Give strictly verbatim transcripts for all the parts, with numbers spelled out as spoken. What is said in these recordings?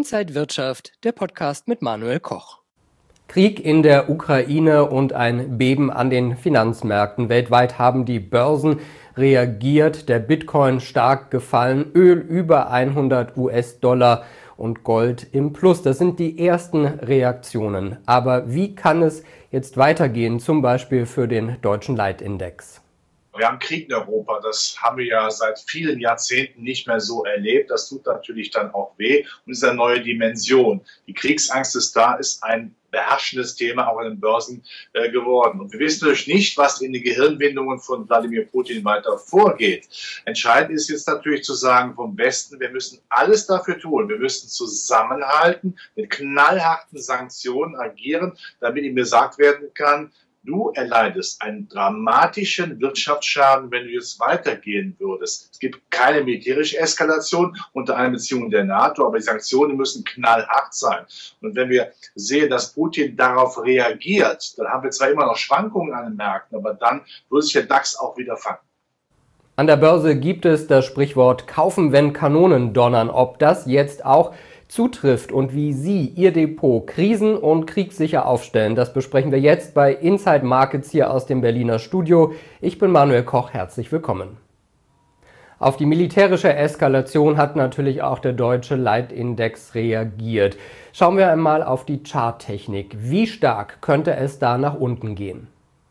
Inside Wirtschaft, der Podcast mit Manuel Koch. Krieg in der Ukraine und ein Beben an den Finanzmärkten. Weltweit haben die Börsen reagiert, der Bitcoin stark gefallen, Öl über hundert US-Dollar und Gold im Plus. Das sind die ersten Reaktionen. Aber wie kann es jetzt weitergehen, zum Beispiel für den deutschen Leitindex? Wir haben Krieg in Europa, das haben wir ja seit vielen Jahrzehnten nicht mehr so erlebt. Das tut natürlich dann auch weh und ist eine neue Dimension. Die Kriegsangst ist da, ist ein beherrschendes Thema auch an den Börsen äh, geworden. Und wir wissen natürlich nicht, was in den Gehirnwindungen von Wladimir Putin weiter vorgeht. Entscheidend ist jetzt natürlich zu sagen vom Westen, wir müssen alles dafür tun. Wir müssen zusammenhalten, mit knallharten Sanktionen agieren, damit ihm gesagt werden kann, du erleidest einen dramatischen Wirtschaftsschaden, wenn du jetzt weitergehen würdest. Es gibt keine militärische Eskalation unter Einbeziehung der NATO, aber die Sanktionen müssen knallhart sein. Und wenn wir sehen, dass Putin darauf reagiert, dann haben wir zwar immer noch Schwankungen an den Märkten, aber dann wird sich der DAX auch wieder fangen. An der Börse gibt es das Sprichwort kaufen, wenn Kanonen donnern. Ob das jetzt auch zutrifft und wie Sie Ihr Depot krisen- und kriegssicher aufstellen, das besprechen wir jetzt bei Inside Markets hier aus dem Berliner Studio. Ich bin Manuel Koch, herzlich willkommen. Auf die militärische Eskalation hat natürlich auch der deutsche Leitindex reagiert. Schauen wir einmal auf die Charttechnik. Wie stark könnte es da nach unten gehen?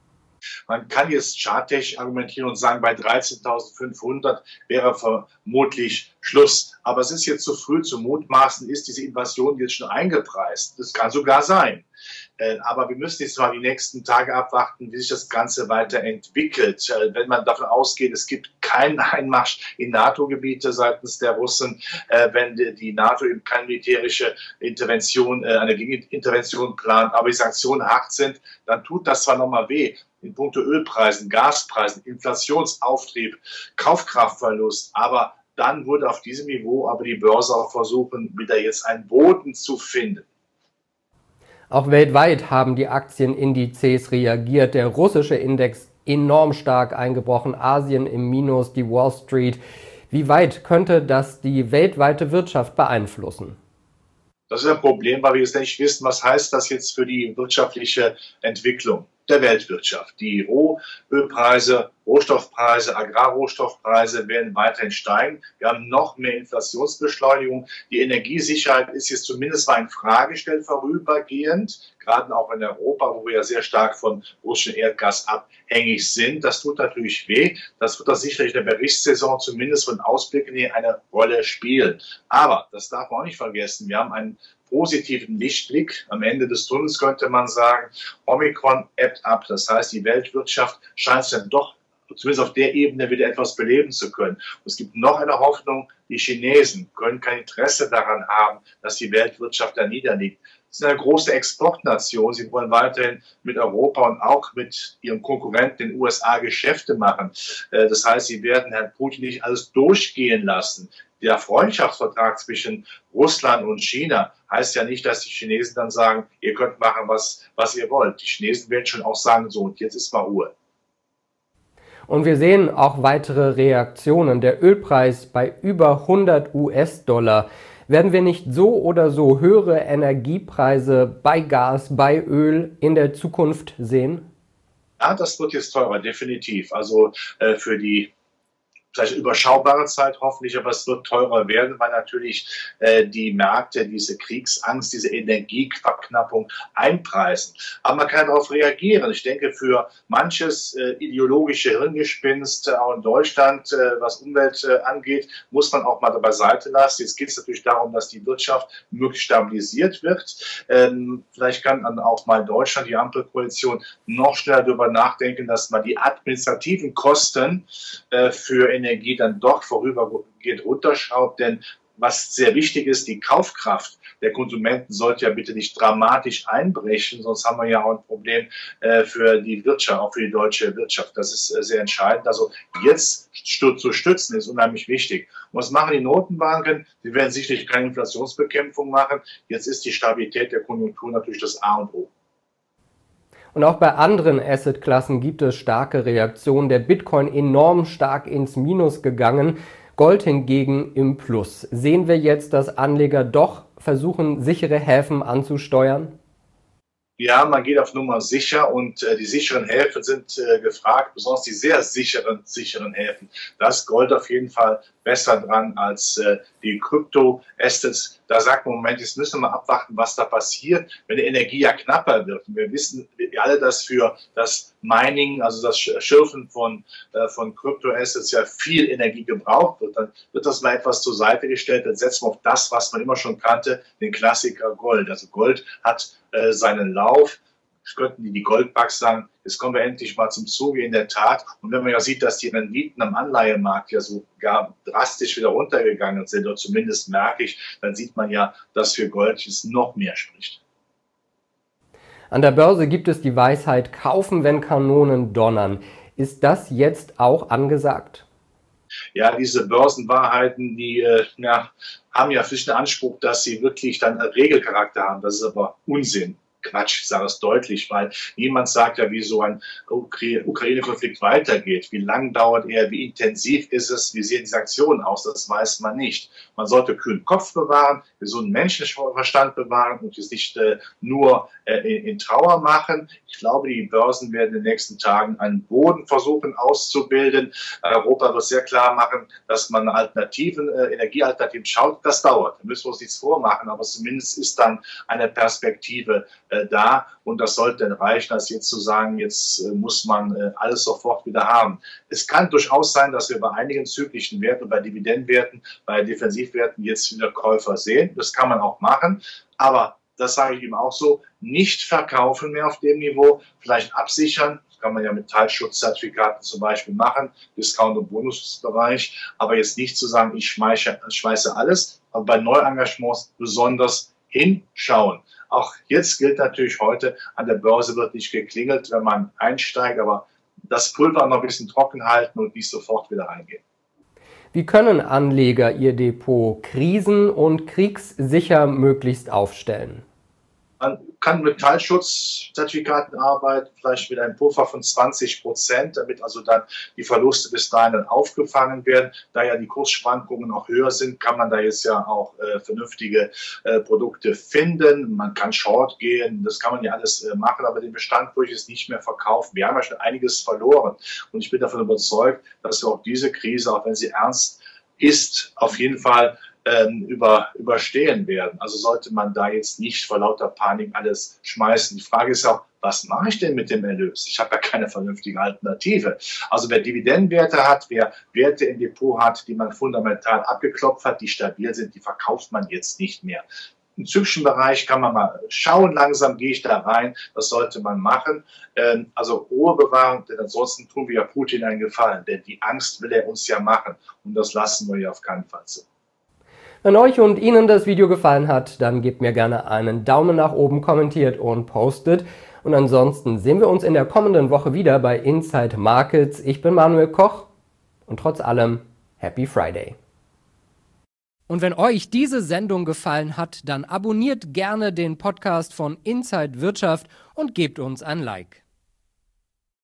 Man kann jetzt charttechnisch argumentieren und sagen, bei dreizehntausendfünfhundert wäre vermutlich Schluss. Aber es ist jetzt zu früh zu mutmaßen, ist diese Invasion jetzt schon eingepreist. Das kann sogar sein. Aber wir müssen jetzt mal die nächsten Tage abwarten, wie sich das Ganze weiterentwickelt. Wenn man davon ausgeht, es gibt keinen Einmarsch in NATO-Gebiete seitens der Russen, wenn die NATO eben keine militärische Intervention, eine Gegenintervention plant, aber die Sanktionen hart sind, dann tut das zwar nochmal weh. In puncto Ölpreisen, Gaspreisen, Inflationsauftrieb, Kaufkraftverlust, aber dann würde auf diesem Niveau aber die Börse auch versuchen, wieder jetzt einen Boden zu finden. Auch weltweit haben die Aktienindizes reagiert. Der russische Index enorm stark eingebrochen, Asien im Minus, die Wall Street. Wie weit könnte das die weltweite Wirtschaft beeinflussen? Das ist ein Problem, weil wir jetzt nicht wissen, was heißt das jetzt für die wirtschaftliche Entwicklung der Weltwirtschaft. Die Rohölpreise, Rohstoffpreise, Agrarrohstoffpreise werden weiterhin steigen. Wir haben noch mehr Inflationsbeschleunigung. Die Energiesicherheit ist jetzt zumindest mal in Frage gestellt vorübergehend, gerade auch in Europa, wo wir ja sehr stark von russischem Erdgas abhängig sind. Das tut natürlich weh. Das wird das sicherlich in der Berichtssaison zumindest von Ausblicken her eine Rolle spielen. Aber das darf man auch nicht vergessen. Wir haben einen positiven Lichtblick. Am Ende des Tunnels könnte man sagen, Omikron ebbt ab. Das heißt, die Weltwirtschaft scheint dann doch zumindest auf der Ebene wieder etwas beleben zu können. Und es gibt noch eine Hoffnung, die Chinesen können kein Interesse daran haben, dass die Weltwirtschaft da niederliegt. Sie sind eine große Exportnation. Sie wollen weiterhin mit Europa und auch mit ihrem Konkurrenten, den U S A, Geschäfte machen. Das heißt, sie werden Herrn Putin nicht alles durchgehen lassen. Der Freundschaftsvertrag zwischen Russland und China heißt ja nicht, dass die Chinesen dann sagen, ihr könnt machen, was, was ihr wollt. Die Chinesen werden schon auch sagen, so, und jetzt ist mal Ruhe. Und wir sehen auch weitere Reaktionen. Der Ölpreis bei über hundert US-Dollar. Werden wir nicht so oder so höhere Energiepreise bei Gas, bei Öl in der Zukunft sehen? Ja, das wird jetzt teurer, definitiv. Also äh, für die vielleicht überschaubare Zeit hoffentlich, aber es wird teurer werden, weil natürlich äh, die Märkte diese Kriegsangst, diese Energieverknappung einpreisen. Aber man kann darauf reagieren. Ich denke, für manches äh, ideologische Hirngespinst, äh, auch in Deutschland, äh, was Umwelt äh, angeht, muss man auch mal beiseite lassen. Jetzt geht es natürlich darum, dass die Wirtschaft möglichst stabilisiert wird. Ähm, vielleicht kann dann auch mal Deutschland, die Ampelkoalition, noch schneller darüber nachdenken, dass man die administrativen Kosten äh, für Energie Energie dann doch vorübergehend runterschraubt, denn was sehr wichtig ist, die Kaufkraft der Konsumenten sollte ja bitte nicht dramatisch einbrechen, sonst haben wir ja auch ein Problem äh, für die Wirtschaft, auch für die deutsche Wirtschaft. Das ist äh, sehr entscheidend. Also jetzt zu stützen ist unheimlich wichtig. Und was machen die Notenbanken? Sie werden sicherlich keine Inflationsbekämpfung machen. Jetzt ist die Stabilität der Konjunktur natürlich das A und O. Und auch bei anderen Assetklassen gibt es starke Reaktionen. Der Bitcoin enorm stark ins Minus gegangen, Gold hingegen im Plus. Sehen wir jetzt, dass Anleger doch versuchen, sichere Häfen anzusteuern? Ja, man geht auf Nummer sicher und äh, die sicheren Häfen sind äh, gefragt, besonders die sehr sicheren, sicheren Häfen. Da ist Gold auf jeden Fall besser dran als äh, die Krypto-Assets. Da sagt man im Moment, jetzt müssen wir mal abwarten, was da passiert, wenn die Energie ja knapper wird. Und wir wissen wir alle, dass für das Mining, also das Schürfen von, äh, von Krypto-Assets ja viel Energie gebraucht wird. Dann wird das mal etwas zur Seite gestellt, dann setzen wir auf das, was man immer schon kannte, den Klassiker Gold. Also Gold hat äh, seinen Lauf. Das könnten die, die Goldbugs sagen, jetzt kommen wir endlich mal zum Zuge in der Tat. Und wenn man ja sieht, dass die Renditen am Anleihemarkt ja sogar drastisch wieder runtergegangen sind, oder zumindest merklich, dann sieht man ja, dass für Gold es noch mehr spricht. An der Börse gibt es die Weisheit, kaufen, wenn Kanonen donnern. Ist das jetzt auch angesagt? Ja, diese Börsenwahrheiten, die äh, ja, haben ja für sich den Anspruch, dass sie wirklich dann einen Regelcharakter haben. Das ist aber Unsinn. Quatsch, ich sage es deutlich, weil niemand sagt ja, wie so ein Ukraine-Konflikt weitergeht. Wie lang dauert er, wie intensiv ist es, wie sehen die Sanktionen aus, das weiß man nicht. Man sollte kühlen Kopf bewahren, gesunden Menschenverstand bewahren und es nicht äh, nur äh, in, in Trauer machen. Ich glaube, die Börsen werden in den nächsten Tagen einen Boden versuchen auszubilden. Europa wird sehr klar machen, dass man Alternativen, äh, Energiealternativen schaut. Das dauert, da müssen wir uns nichts vormachen, aber zumindest ist dann eine Perspektive äh, da und das sollte dann reichen, als jetzt zu sagen, jetzt äh, muss man äh, alles sofort wieder haben. Es kann durchaus sein, dass wir bei einigen zyklischen Werten, bei Dividendenwerten, bei Defensivwerten jetzt wieder Käufer sehen. Das kann man auch machen, aber das sage ich ihm auch so, nicht verkaufen mehr auf dem Niveau, vielleicht absichern, das kann man ja mit Teilschutzzertifikaten zum Beispiel machen, Discount- und Bonusbereich, aber jetzt nicht zu sagen, ich schmeiße, schmeiße alles, aber bei Neuengagements besonders hinschauen. Auch jetzt gilt natürlich heute, an der Börse wird nicht geklingelt, wenn man einsteigt, aber das Pulver noch ein bisschen trocken halten und nicht sofort wieder reingehen. Wie können Anleger ihr Depot krisen- und kriegssicher möglichst aufstellen? Man kann mit Teilschutzzertifikaten arbeiten, vielleicht mit einem Puffer von zwanzig Prozent, damit also dann die Verluste bis dahin dann aufgefangen werden. Da ja die Kursschwankungen auch höher sind, kann man da jetzt ja auch äh, vernünftige äh, Produkte finden. Man kann Short gehen, das kann man ja alles äh, machen, aber den Bestand würde ich jetzt nicht mehr verkaufen. Wir haben ja schon einiges verloren und ich bin davon überzeugt, dass wir auch diese Krise, auch wenn sie ernst ist, auf jeden Fall Über, überstehen werden. Also sollte man da jetzt nicht vor lauter Panik alles schmeißen. Die Frage ist auch, was mache ich denn mit dem Erlös? Ich habe ja keine vernünftige Alternative. Also wer Dividendenwerte hat, wer Werte im Depot hat, die man fundamental abgeklopft hat, die stabil sind, die verkauft man jetzt nicht mehr. Im zyklischen Bereich kann man mal schauen, langsam gehe ich da rein, das sollte man machen. Also Ruhe bewahren, denn ansonsten tun wir ja Putin einen Gefallen, denn die Angst will er uns ja machen und das lassen wir ja auf keinen Fall zu. Wenn euch und Ihnen das Video gefallen hat, dann gebt mir gerne einen Daumen nach oben, kommentiert und postet. Und ansonsten sehen wir uns in der kommenden Woche wieder bei Inside Markets. Ich bin Manuel Koch und trotz allem Happy Friday. Und wenn euch diese Sendung gefallen hat, dann abonniert gerne den Podcast von Inside Wirtschaft und gebt uns ein Like.